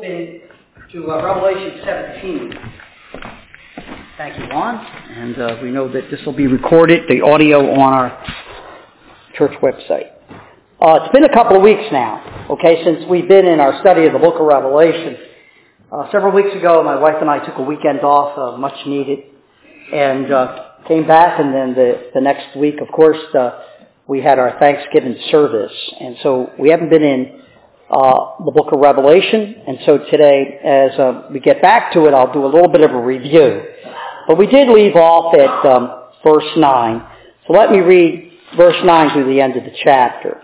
open to Revelation 17. Thank you, Juan. And we know that this will be recorded, the audio on our church website. It's been a couple of weeks now, since we've been in our study of the book of Revelation. Several weeks ago, my wife and I took a weekend off, much needed, and came back, and then the next week, of course, we had our Thanksgiving service. And so we haven't been in the book of Revelation, and so today, as we get back to it, I'll do a little bit of a review. But we did leave off at verse 9. So let me read verse 9 through the end of the chapter.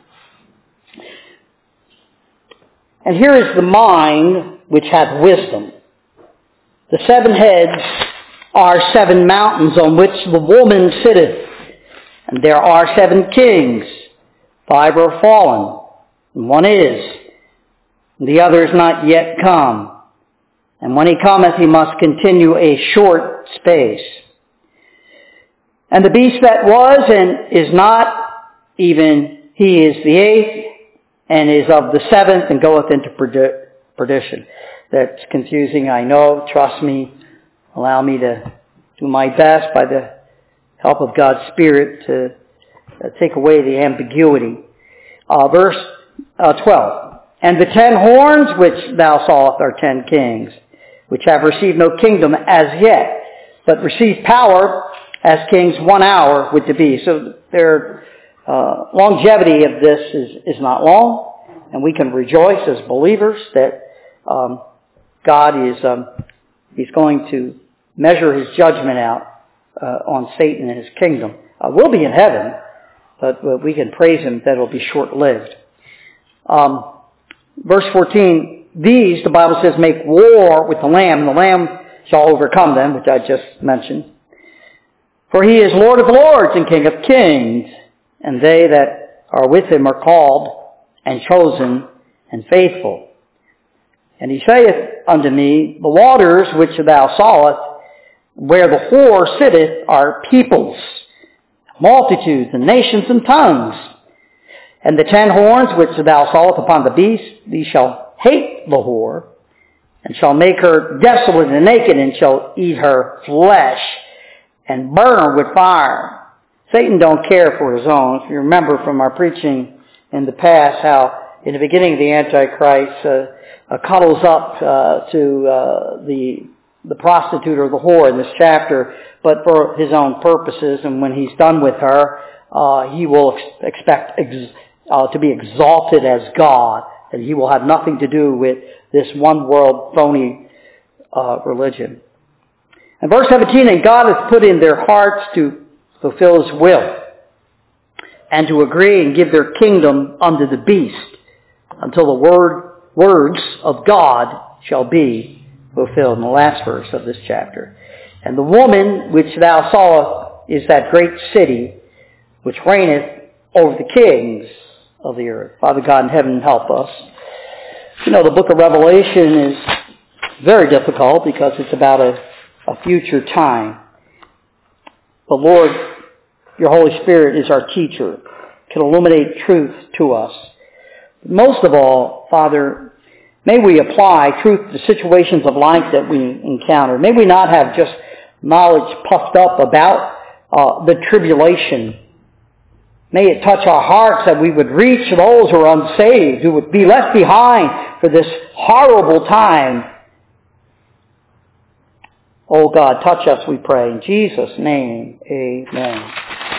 And here is the mind which hath wisdom. The 7 heads are 7 mountains on which the woman sitteth. And there are 7 kings. 5 are fallen, and 1 is. And the other is not yet come. And when he cometh, he must continue a short space. And the beast that was and is not, even he is the 8th, and is of the 7th, and goeth into perdition. That's confusing, I know. Trust me. Allow me to do my best by the help of God's Spirit to take away the ambiguity. Verse 12. And the 10 horns which thou sawest are 10 kings, which have received no kingdom as yet, but receive power as kings 1 hour with the beast. So their longevity of this is not long, and we can rejoice as believers that God is He's going to measure His judgment out on Satan and his kingdom. We'll be in heaven, but we can praise Him that it'll be short-lived. Verse 14, these, the Bible says, make war with the Lamb, and the Lamb shall overcome them, which I just mentioned. For He is Lord of lords and King of kings, and they that are with Him are called and chosen and faithful. And He saith unto me, the waters which thou sawest, where the whore sitteth, are peoples, multitudes, and nations, and tongues. And the 10 horns which thou sawest upon the beast, these shall hate the whore, and shall make her desolate and naked, and shall eat her flesh, and burn her with fire. Satan don't care for his own. If you remember from our preaching in the past how in the beginning of the Antichrist cuddles up to the prostitute or the whore in this chapter, but for his own purposes, and when he's done with her, he will expect to be exalted as God, and he will have nothing to do with this one world phony religion. And verse 17, and God hath put in their hearts to fulfill His will, and to agree and give their kingdom unto the beast, until the words of God shall be fulfilled. In the last verse of this chapter. And the woman which thou sawest is that great city, which reigneth over the kings of the earth. Father God in heaven, help us. You know, the book of Revelation is very difficult because it's about a future time. The Lord, your Holy Spirit, is our teacher, can illuminate truth to us. Most of all, Father, may we apply truth to situations of life that we encounter. May we not have just knowledge puffed up about the tribulation. May it touch our hearts that we would reach those who are unsaved, who would be left behind for this horrible time. Oh God, touch us, we pray. In Jesus' name, amen.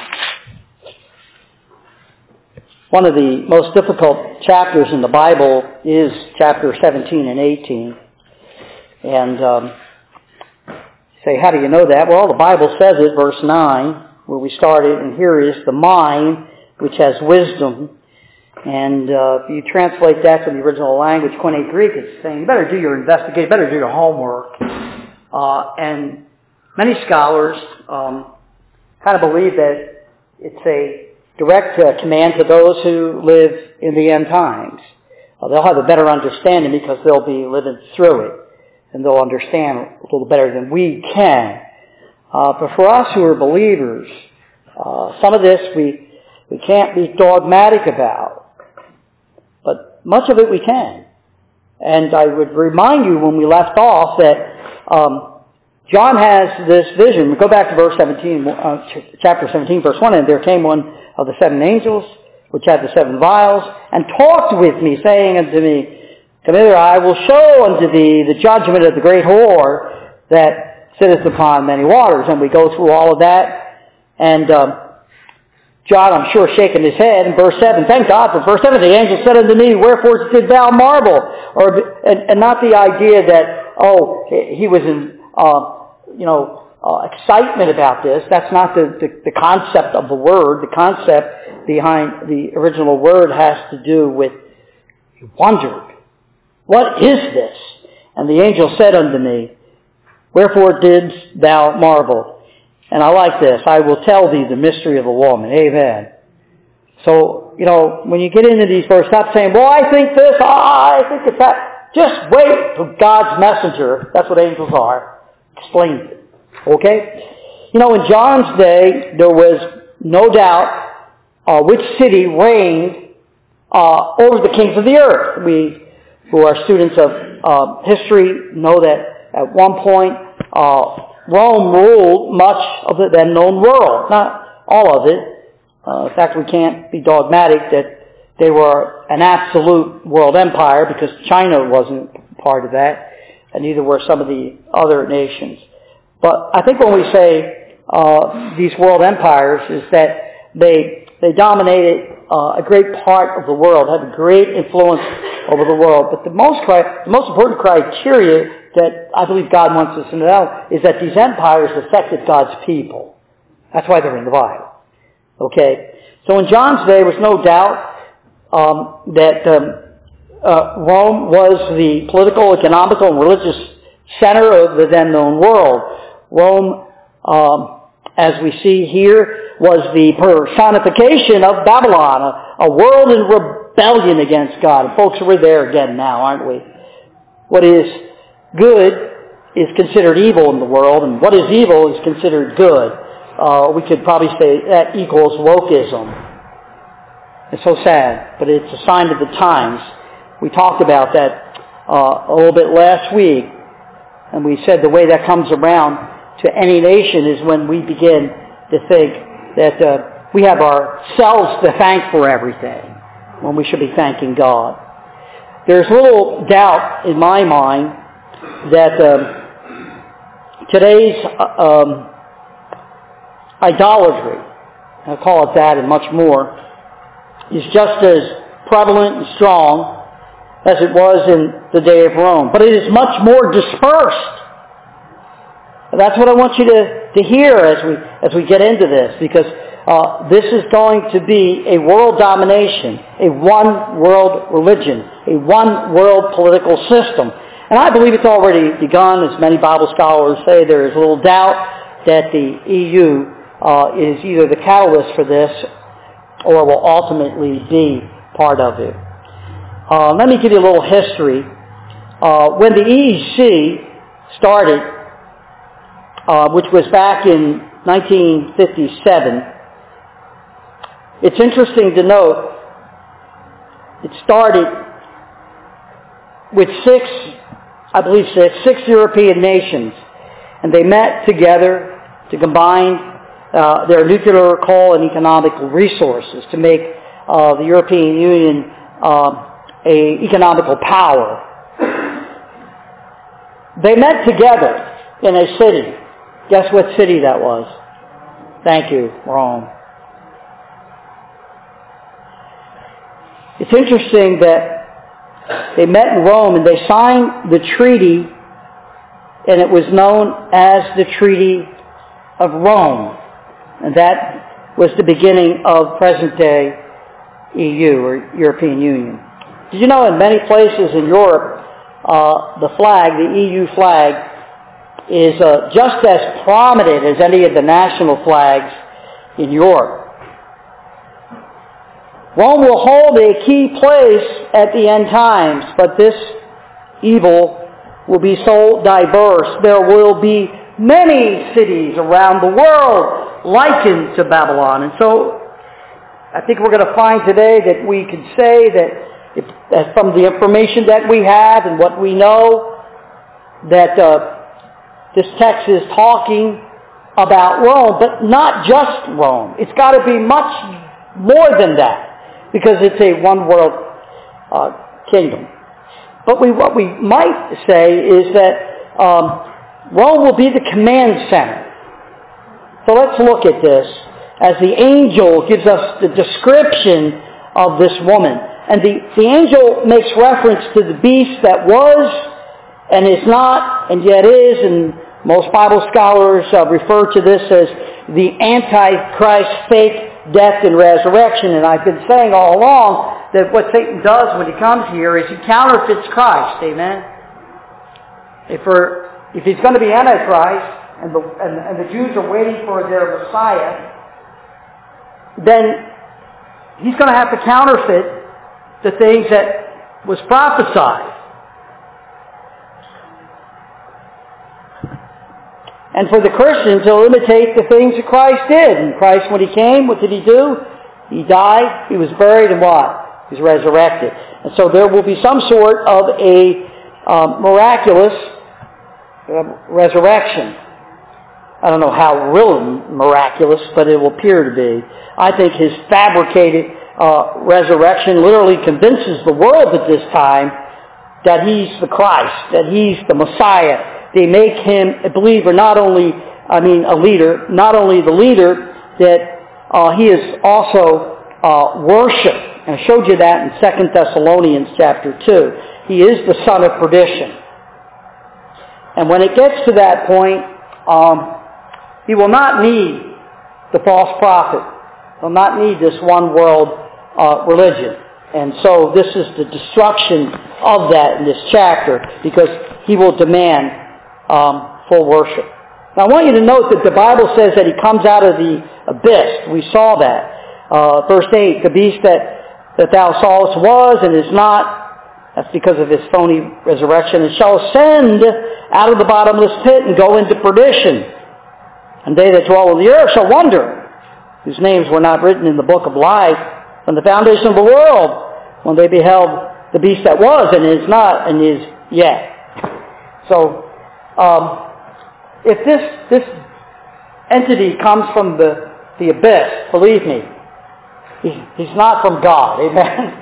One of the most difficult chapters in the Bible is chapter 17 and 18. And say, how do you know that? Well, the Bible says it, verse 9, where we started, and here is the mind which has wisdom. And if you translate that to the original language, Koine Greek, it's saying, you better do your investigation, you better do your homework. And many scholars kind of believe that it's a direct command to those who live in the end times. They'll have a better understanding because they'll be living through it, and they'll understand a little better than we can. But for us who are believers, some of this we can't be dogmatic about, but much of it we can. And I would remind you when we left off that John has this vision. We go back to verse 17, chapter 17, verse 1, and there came one of the seven angels, which had the seven vials, and talked with me, saying unto me, Come hither, I will show unto thee the judgment of the great whore that sitteth upon many waters. And we go through all of that, and John, I'm sure, shaking his head in verse 7. Thank God for verse 7. The angel said unto me, Wherefore did thou marvel? And not the idea that, he was in, excitement about this. That's not the concept of the word. The concept behind the original word has to do with, he wondered, what is this? And the angel said unto me, Wherefore didst thou marvel? And I like this. I will tell thee the mystery of a woman. Amen. So, when you get into these verses, stop saying, well, I think this, I think it's that. Just wait for God's messenger. That's what angels are. Explain it. Okay? In John's day, there was no doubt which city reigned over the kings of the earth. We, who are students of history, know that at one point, Rome ruled much of the then known world. Not all of it. In fact, we can't be dogmatic that they were an absolute world empire, because China wasn't part of that, and neither were some of the other nations. But I think when we say these world empires, is that they dominated a great part of the world, had a great influence over the world. But the most important criteria that I believe God wants us to know is that these empires affected God's people. That's why they're in the Bible. Okay? So in John's day, there was no doubt that Rome was the political, economical, and religious center of the then known world. Rome, as we see here, was the personification of Babylon, a world in rebellion against God. And folks, we're there again now, aren't we? What is good is considered evil in the world, and what is evil is considered good. We could probably say that equals wokeism. It's so sad, but it's a sign of the times. We talked about that a little bit last week, and we said the way that comes around to any nation is when we begin to think that we have ourselves to thank for everything, when we should be thanking God. There's little doubt in my mind that today's idolatry, I'll call it that and much more, is just as prevalent and strong as it was in the day of Rome. But it is much more dispersed. That's what I want you to hear as we get into this, because this is going to be a world domination, a one world religion, a one world political system. And I believe it's already begun. As many Bible scholars say, there is little doubt that the EU is either the catalyst for this or will ultimately be part of it. Let me give you a little history. When the EEC started, which was back in 1957, it's interesting to note it started with six European nations, and they met together to combine their nuclear, coal, and economic resources to make the European Union an economical power. They met together in a city. Guess what city that was? Thank you, Rome. It's interesting that they met in Rome and they signed the treaty, and it was known as the Treaty of Rome. And that was the beginning of present-day EU, or European Union. Did you know in many places in Europe, the flag, the EU flag, is just as prominent as any of the national flags in Europe. Rome will hold a key place at the end times, but this evil will be so diverse. There will be many cities around the world likened to Babylon. And so I think we're going to find today that we can say that from the information that we have and what we know, that this text is talking about Rome, but not just Rome. It's got to be much more than that, because it's a one-world kingdom. But what we might say is that Rome will be the command center. So let's look at this as the angel gives us the description of this woman. And the angel makes reference to the beast that was and is not and yet is, and most Bible scholars refer to this as the Antichrist, fake death and resurrection. And I've been saying all along that what Satan does when he comes here is he counterfeits Christ. Amen? If he's going to be Antichrist, and the Jews are waiting for their Messiah, then he's going to have to counterfeit the things that was prophesied. And for the Christians, he'll imitate the things that Christ did. And Christ, when he came, what did he do? He died, he was buried, and what? He was resurrected. And so there will be some sort of a miraculous resurrection. I don't know how real miraculous, but it will appear to be. I think his fabricated resurrection literally convinces the world at this time that he's the Christ, that he's the Messiah. They make him a believer, a leader, not only the leader, that he is also worshipped. And I showed you that in 2 Thessalonians chapter 2. He is the son of perdition. And when it gets to that point, he will not need the false prophet. He'll not need this one world religion. And so this is the destruction of that in this chapter, because he will demand full worship. Now I want you to note that the Bible says that he comes out of the abyss. We saw that. Verse 8, the beast that thou sawest was and is not, that's because of his phony resurrection, and shall ascend out of the bottomless pit and go into perdition. And they that dwell on the earth shall wonder, whose names were not written in the book of life from the foundation of the world, when they beheld the beast that was and is not and is yet. So, if this entity comes from the abyss, believe me, he's not from God. Amen?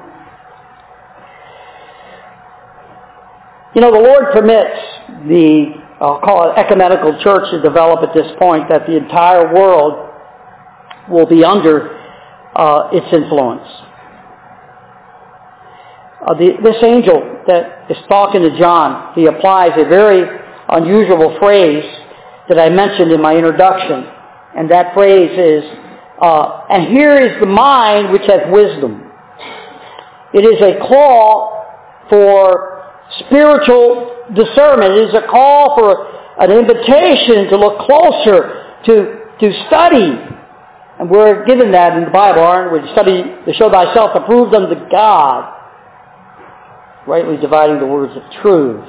You know, the Lord permits I'll call it ecumenical church to develop at this point, that the entire world will be under its influence. This angel that is talking to John, he applies a very unusual phrase that I mentioned in my introduction. And that phrase is, and here is the mind which hath wisdom. It is a call for spiritual discernment. It is a call for an invitation to look closer, to study. And we're given that in the Bible, aren't we? Study to show thyself approved unto God, rightly dividing the words of truth.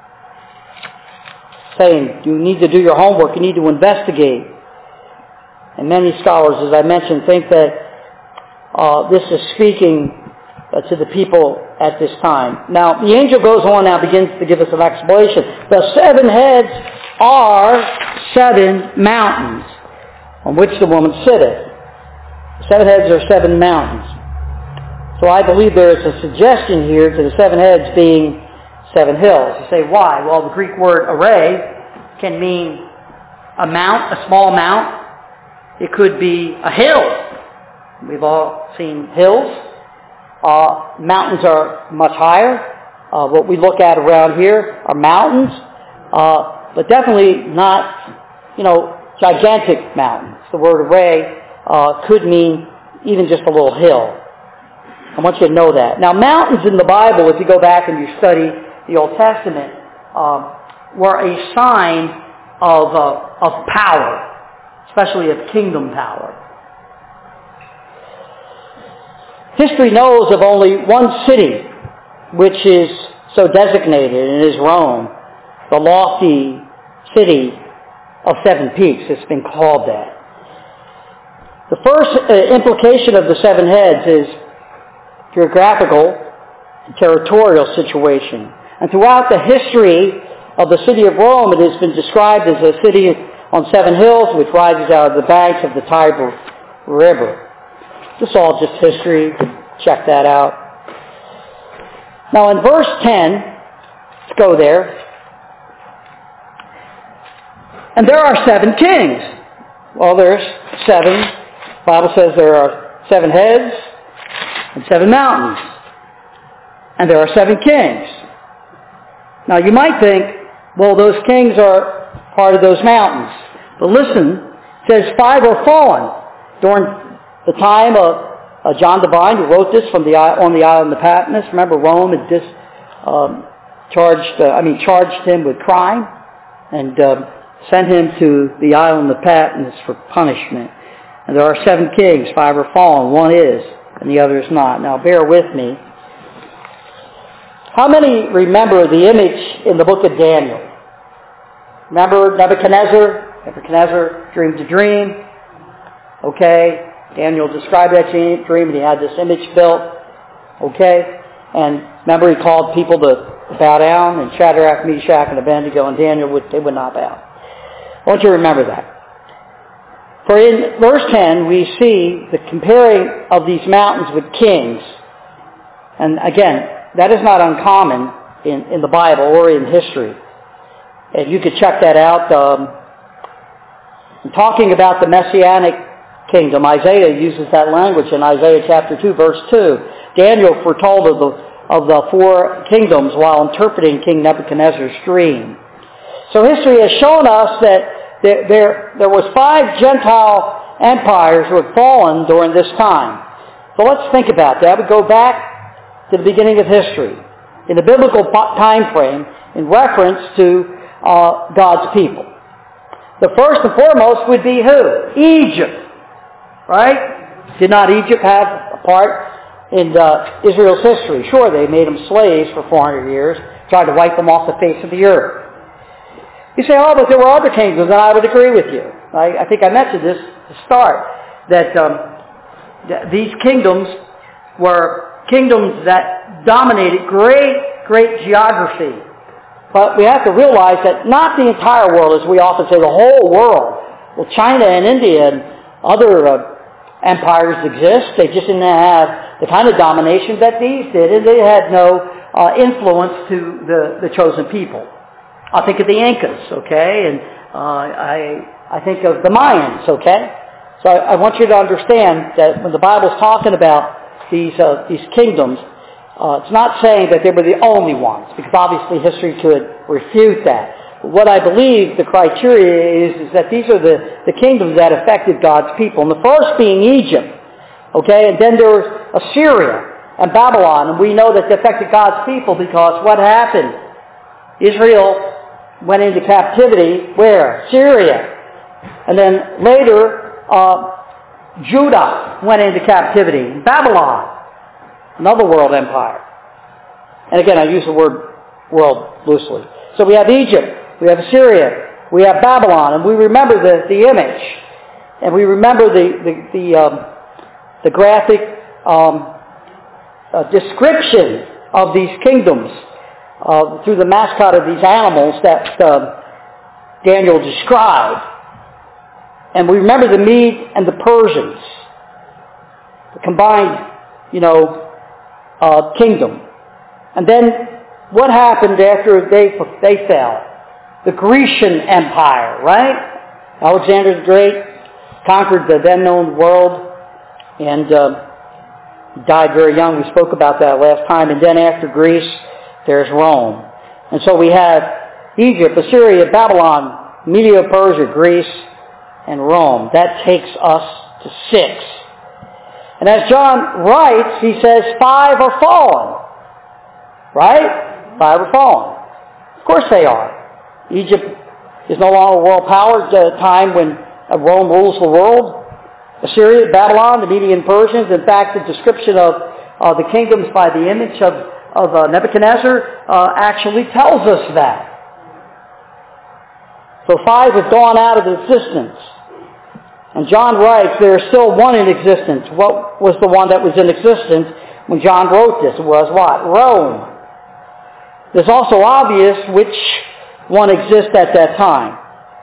Saying you need to do your homework, you need to investigate. And many scholars, as I mentioned, think that this is speaking to the people at this time. Now, the angel goes on now, begins to give us an explanation. The 7 heads are 7 mountains on which the woman sitteth. 7 heads are 7 mountains. So I believe there is a suggestion here to the 7 heads being 7 hills. You say, why? Well, the Greek word array can mean a mount, a small mount. It could be a hill. We've all seen hills. Mountains are much higher. What we look at around here are mountains, but definitely not, gigantic mountains. The word array could mean even just a little hill. I want you to know that. Now, mountains in the Bible, if you go back and you study the Old Testament, were a sign of power, especially of kingdom power. History knows of only one city which is so designated, and it is Rome, the lofty city of 7 peaks. It's been called that. The first implication of the 7 heads is geographical, territorial situation. And throughout the history of the city of Rome, it has been described as a city on 7 hills which rises out of the banks of the Tiber River. This is all just history. Check that out. Now in verse 10, let's go there. And there are 7 kings. Well, there's 7. The Bible says there are 7 heads and 7 mountains. And there are 7 kings. Now you might think, well, those kings are part of those mountains. But listen, it says 5 are fallen. During the time of John Divine, who wrote this on the island of Patmos, remember Rome had charged him with crime and sent him to the island of Patmos for punishment. And there are 7 kings, 5 are fallen, 1 is, and the other is not. Now bear with me. How many remember the image in the book of Daniel? Remember Nebuchadnezzar? Nebuchadnezzar dreamed a dream. Okay. Daniel described that dream and he had this image built. Okay. And remember he called people to bow down, and Shadrach, Meshach, and Abednego, and Daniel would not bow. I want you to remember that. For in verse 10 we see the comparing of these mountains with kings. And again, that is not uncommon in the Bible or in history. And you could check that out. Talking about the Messianic kingdom, Isaiah uses that language in Isaiah chapter 2, verse 2. Daniel foretold of the 4 kingdoms while interpreting King Nebuchadnezzar's dream. So history has shown us that there was 5 Gentile empires who had fallen during this time. So let's think about that. We go back to the beginning of history, in the biblical time frame, in reference to God's people. The first and foremost would be who? Egypt. Right? Did not Egypt have a part in Israel's history? Sure, they made them slaves for 400 years, tried to wipe them off the face of the earth. You say, oh, but there were other kingdoms, and I would agree with you. I think I mentioned this to start, that these kingdoms were kingdoms that dominated great geography. But we have to realize that not the entire world, as we often say, the whole world. Well, China and India and other empires exist. They just didn't have the kind of domination that these did, and they had no influence to the chosen people. I think of the Incas, okay, and I think of the Mayans, okay. So I want you to understand that when the Bible's talking about these kingdoms, it's not saying that they were the only ones, because obviously history could refute that. But what I believe the criteria is that these are the kingdoms that affected God's people. And the first being Egypt, okay, and then there was Assyria and Babylon, and we know that they affected God's people because what happened? Israel went into captivity, where? Syria. And then later, Judah went into captivity. Babylon, another world empire. And again, I use the word world loosely. So we have Egypt, we have Assyria, we have Babylon, and we remember the image. And we remember the graphic description of these kingdoms through the mascot of these animals that Daniel described. And we remember the Medes and the Persians, the combined, kingdom. And then what happened after they fell? The Grecian Empire, right? Alexander the Great conquered the then known world and died very young. We spoke about that last time. And then after Greece, there's Rome. And so we have Egypt, Assyria, Babylon, Media, Persia, Greece, and Rome. That takes us to 6. And as John writes, he says 5 are fallen. Right? 5 are fallen. Of course they are. Egypt is no longer a world power at a time when Rome rules the world. Assyria, Babylon, the Median Persians. In fact, the description of the kingdoms by the image of Nebuchadnezzar actually tells us that. So 5 have gone out of existence. And John writes, there is still one in existence. What was the one that was in existence? when John wrote this? It was what? Rome. It's also obvious which one exists at that time.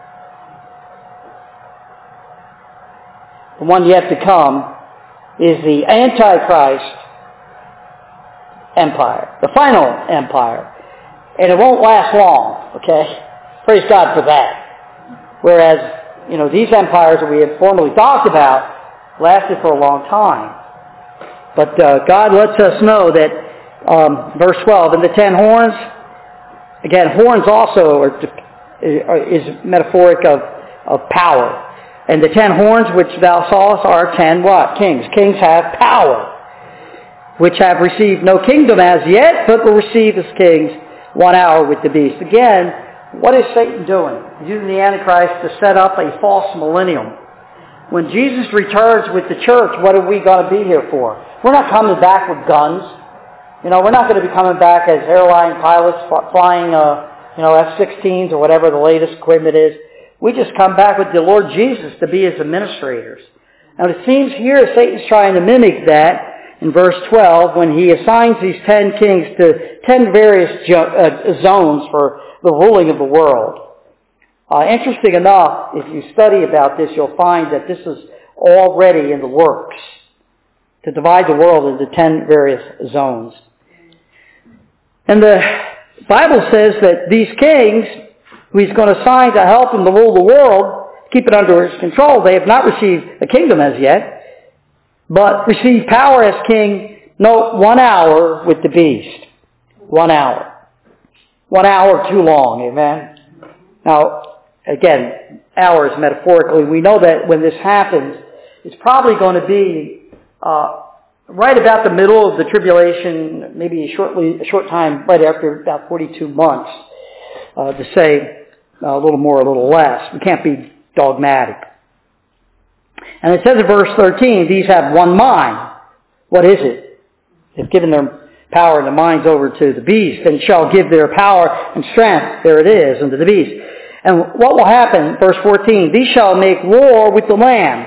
The one yet to come is the Antichrist empire, the final empire. And it won't last long, okay? Praise God for that. Whereas, these empires that we had formerly talked about lasted for a long time. But God lets us know that, verse 12, and the 10 horns, again, horns also is metaphoric of power. And the 10 horns which thou sawest are 10 what? Kings. Kings have power, which have received no kingdom as yet, but will receive as kings 1 hour with the beast. Again, what is Satan doing? He's using the Antichrist to set up a false millennium. When Jesus returns with the church, what are we going to be here for? We're not coming back with guns. We're not going to be coming back as airline pilots flying, F-16s or whatever the latest equipment is. We just come back with the Lord Jesus to be His administrators. Now it seems here Satan's trying to mimic that in verse 12 when he assigns these 10 kings to 10 various zones for the ruling of the world. Interesting enough, if you study about this, you'll find that this is already in the works, to divide the world into 10 various zones. And the Bible says that these kings, who He's going to assign to help Him to rule the world, keep it under His control, they have not received a kingdom as yet, but receive power as king, 1 hour with the beast. 1 hour. 1 hour too long, amen? Now, again, hours metaphorically, we know that when this happens, it's probably going to be right about the middle of the tribulation, maybe a short time right after about 42 months, to say a little more, a little less. We can't be dogmatic. And it says in verse 13, these have one mind. What is it? They've given their power and their minds over to the beast, and shall give their power and strength, there it is, unto the beast. And what will happen? Verse 14, these shall make war with the Lamb.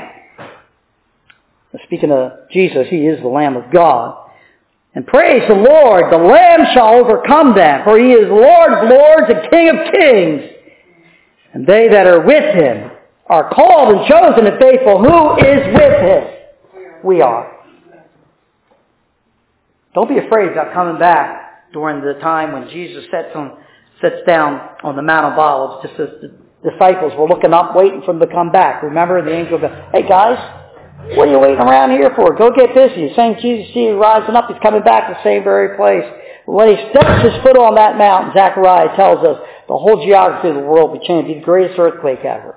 Speaking of Jesus, He is the Lamb of God. And praise the Lord, the Lamb shall overcome them, for He is Lord of lords and King of kings. And they that are with Him are called and chosen and faithful. Who is with Him? We are. Don't be afraid about coming back during the time when Jesus sits down on the Mount of Olives, just as the disciples were looking up, waiting for Him to come back. Remember, the angel goes, hey guys, what are you waiting around here for? Go get busy. Saying Jesus, see you rising up. He's coming back to the same very place. When He steps His foot on that mountain, Zechariah tells us the whole geography of the world will change. It'll be the greatest earthquake ever.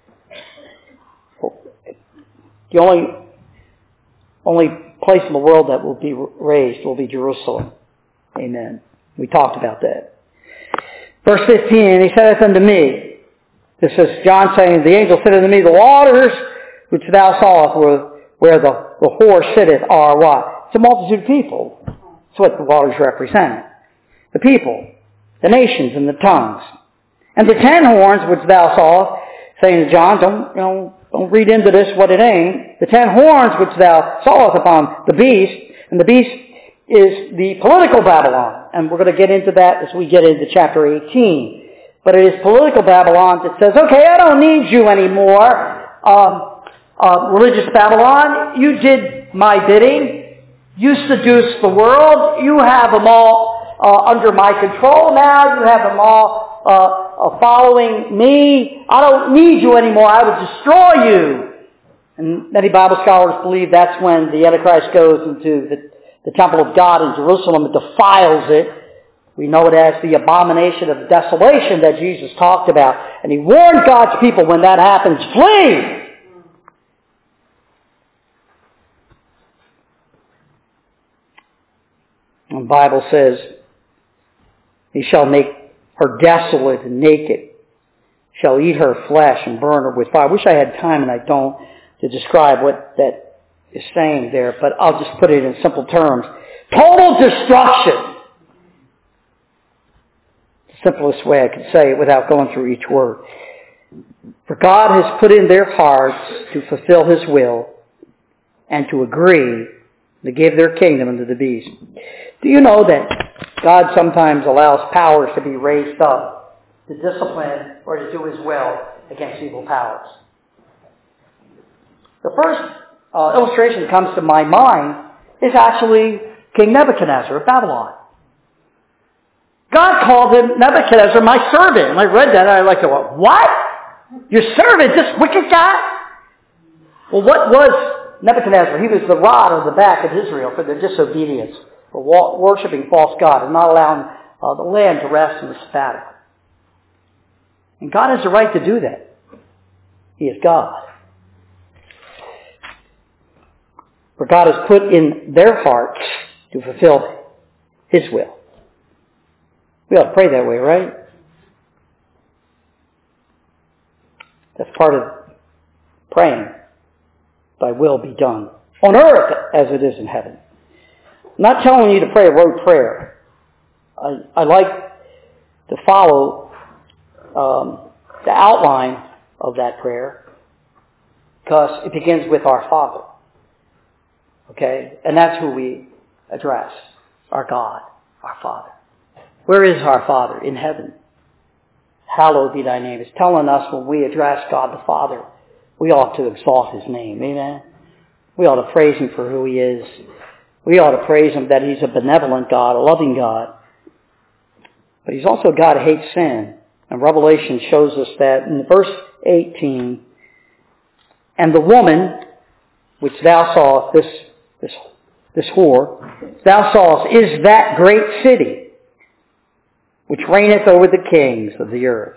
The only place in the world that will be raised will be Jerusalem. Amen. We talked about that. Verse 15, and He saith unto me, this is John saying, the angel said unto me, the waters which thou sawest where the whore sitteth are what? It's a multitude of people. That's what the waters represent. The people, the nations, and the tongues. And the 10 horns which thou sawest, saying to John, don't read into this what it ain't. The 10 horns which thou sawest upon the beast, and the beast is the political Babylon. And we're going to get into that as we get into chapter 18. But it is political Babylon that says, okay, I don't need you anymore. Religious Babylon, you did my bidding. You seduced the world. You have them all under my control now. You have them all following me. I don't need you anymore. I will destroy you. And many Bible scholars believe that's when the Antichrist goes into the temple of God in Jerusalem and defiles it. We know it as the abomination of desolation that Jesus talked about. And He warned God's people when that happens, flee! And the Bible says, He shall make her desolate and naked, shall eat her flesh and burn her with fire. I wish I had time, and I don't, to describe what that is saying there, but I'll just put it in simple terms. Total destruction. The simplest way I could say it without going through each word. For God has put in their hearts to fulfill His will and to agree They gave their kingdom unto the beast. Do you know that God sometimes allows powers to be raised up to discipline or to do His will against evil powers? The first illustration that comes to my mind is actually King Nebuchadnezzar of Babylon. God called him Nebuchadnezzar, my servant. And I read that and I like to go, what? Your servant, this wicked guy? Well, what was Nebuchadnezzar? He was the rod on the back of Israel for their disobedience, for worshiping false God and not allowing the land to rest in the Sabbath. And God has the right to do that. He is God. For God has put in their hearts to fulfill His will. We ought to pray that way, right? That's part of praying. Thy will be done on earth as it is in heaven. I'm not telling you to pray a rote prayer. I like to follow the outline of that prayer because it begins with our Father. Okay? And that's who we address. Our God, our Father. Where is our Father? In heaven. Hallowed be thy name. It's telling us when we address God the Father, we ought to exalt His name. Amen? We ought to praise Him for who He is. We ought to praise Him that He's a benevolent God, a loving God. But He's also a God who hates sin. And Revelation shows us that in verse 18, and the woman, which thou sawest, this whore, thou sawest, is that great city, which reigneth over the kings of the earth.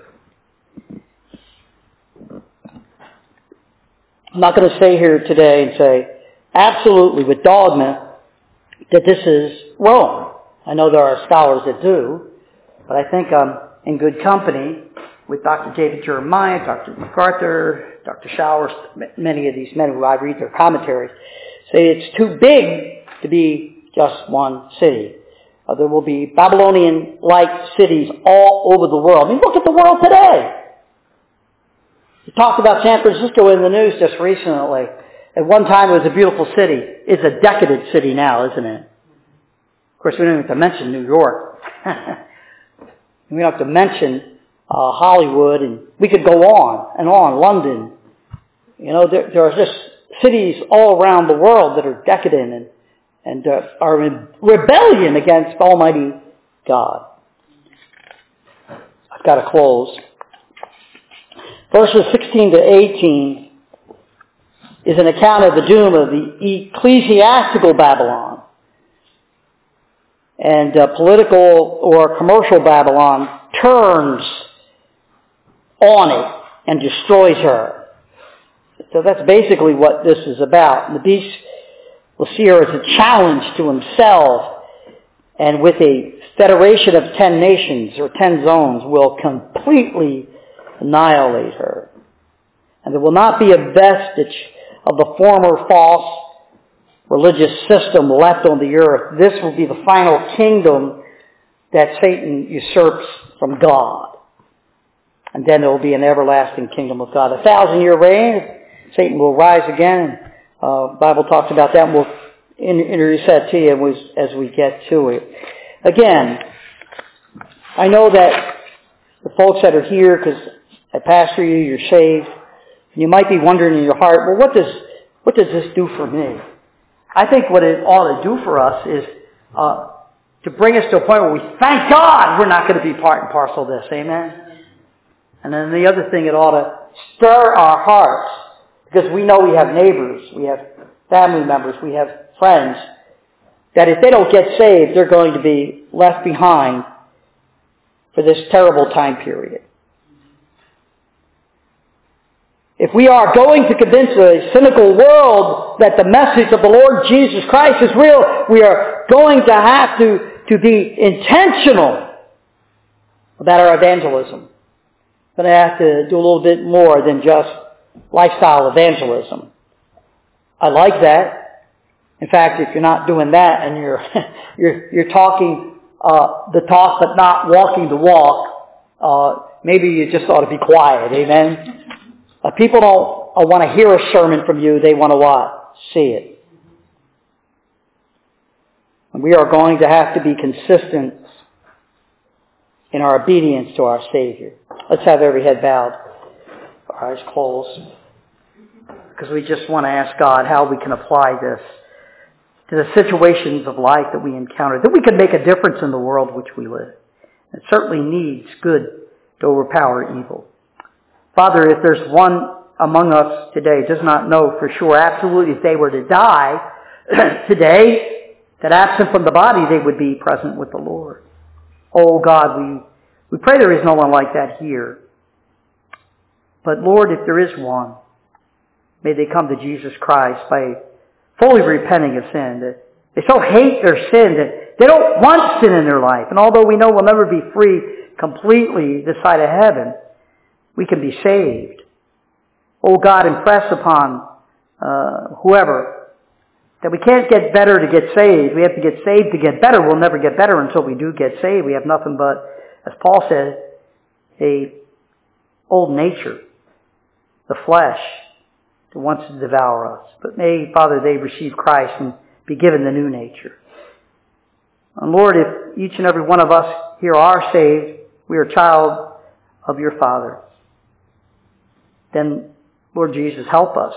I'm not going to stay here today and say absolutely with dogma that this is Rome. I know there are scholars that do, but I think I'm in good company with Dr. David Jeremiah, Dr. MacArthur, Dr. Showers, many of these men who I read their commentaries, say it's too big to be just one city. There will be Babylonian-like cities all over the world. I mean, look at the world today. We talked about San Francisco in the news just recently. At one time it was a beautiful city. It's a decadent city now, isn't it? Of course, we don't have to mention New York. We don't have to mention Hollywood, and we could go on and on. London. You know, there are just cities all around the world that are decadent and are in rebellion against Almighty God. I've got to close. Verses 16 to 18 is an account of the doom of the ecclesiastical Babylon. And political or commercial Babylon turns on it and destroys her. So that's basically what this is about. And the beast will see her as a challenge to himself, and with a federation of 10 nations or 10 zones will completely annihilate her. And there will not be a vestige of the former false religious system left on the earth. This will be the final kingdom that Satan usurps from God. And then there will be an everlasting kingdom of God. 1,000-year reign. Satan will rise again. Bible talks about that, and we'll introduce that to you as we get to it. Again, I know that the folks that are here, because I pastor you, you're saved, and you might be wondering in your heart, well, what does this do for me? I think what it ought to do for us is to bring us to a point where we thank God we're not going to be part and parcel of this. Amen? And then the other thing, it ought to stir our hearts, because we know we have neighbors, we have family members, we have friends, that if they don't get saved, they're going to be left behind for this terrible time period. If we are going to convince a cynical world that the message of the Lord Jesus Christ is real, we are going to have to be intentional about our evangelism. We're going to have to do a little bit more than just lifestyle evangelism. I like that. In fact, if you're not doing that and you're talking the talk but not walking the walk, maybe you just ought to be quiet. Amen? People don't want to hear a sermon from you. They want to what? See it. And we are going to have to be consistent in our obedience to our Savior. Let's have every head bowed, our eyes closed, because we just want to ask God how we can apply this to the situations of life that we encounter, that we can make a difference in the world which we live. It certainly needs good to overpower evil. Father, if there's one among us today does not know for sure, absolutely, if they were to die today, that absent from the body, they would be present with the Lord. Oh God, we pray there is no one like that here. But Lord, if there is one, may they come to Jesus Christ by fully repenting of sin. They so hate their sin that they don't want sin in their life. And although we know we'll never be free completely this side of heaven, we can be saved. Oh God, impress upon whoever that we can't get better to get saved. We have to get saved to get better. We'll never get better until we do get saved. We have nothing but, as Paul said, a old nature, the flesh, that wants to devour us. But may, Father, they receive Christ and be given the new nature. And Lord, if each and every one of us here are saved, we are a child of your Father, then, Lord Jesus, help us.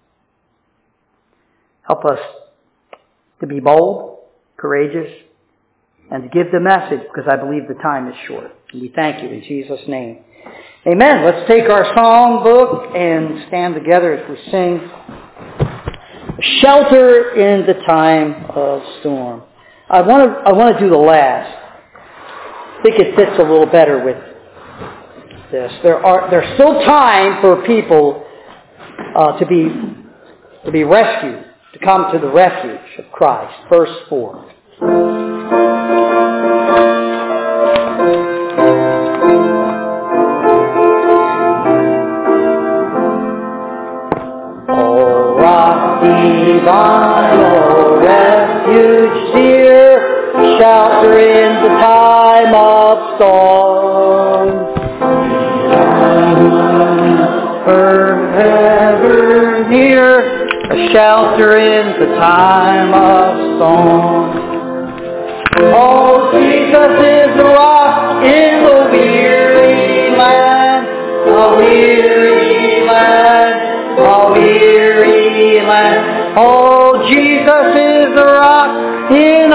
Help us to be bold, courageous, and to give the message, because I believe the time is short. And we thank you in Jesus' name. Amen. Let's take our song book and stand together as we sing Shelter in the Time of Storm. I want to do the last. I think it fits a little better with this. There's still time for people to be rescued, to come to the refuge of Christ. Verse 4. O rock divine, O refuge dear, shelter in the time of storm. Ever near, a shelter in the time of storm. Oh, Jesus is the rock in the weary land, a weary land, a weary land. Oh, Jesus is the rock in